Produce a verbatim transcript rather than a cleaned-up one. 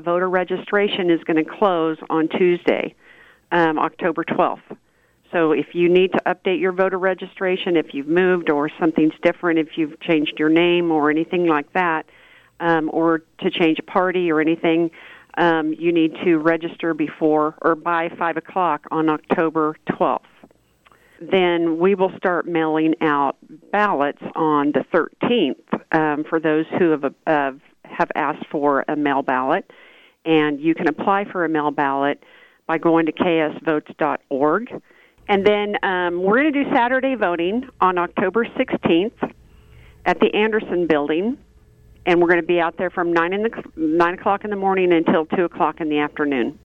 that voter registration is going to close on Tuesday, um, October twelfth. So if you need to update your voter registration, if you've moved or something's different, if you've changed your name or anything like that, um, or to change a party or anything, um, you need to register before or by five o'clock on October twelfth. Then we will start mailing out ballots on the thirteenth um, for those who have, uh, have asked for a mail ballot. And you can apply for a mail ballot by going to k s votes dot org. And then um, we're going to do Saturday voting on October sixteenth at the Anderson Building, and we're going to be out there from nine in the nine o'clock in the morning until two o'clock in the afternoon.